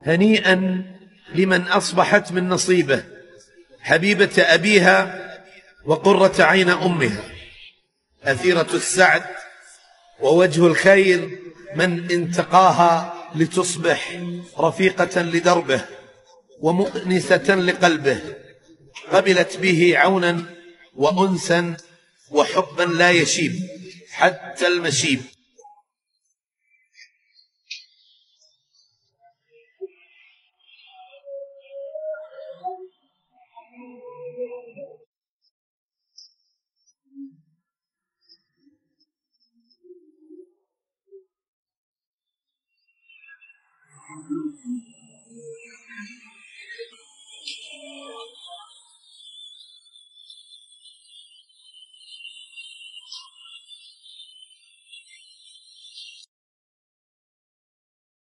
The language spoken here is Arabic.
هنيئا لمن أصبحت من نصيبه حبيبة أبيها وقرة عين أمها، أثيرة السعد ووجه الخير، من انتقاها لتصبح رفيقة لدربه ومؤنسة لقلبه، قبلت به عونا وأنسا وحبا لا يشيب حتى المشيب.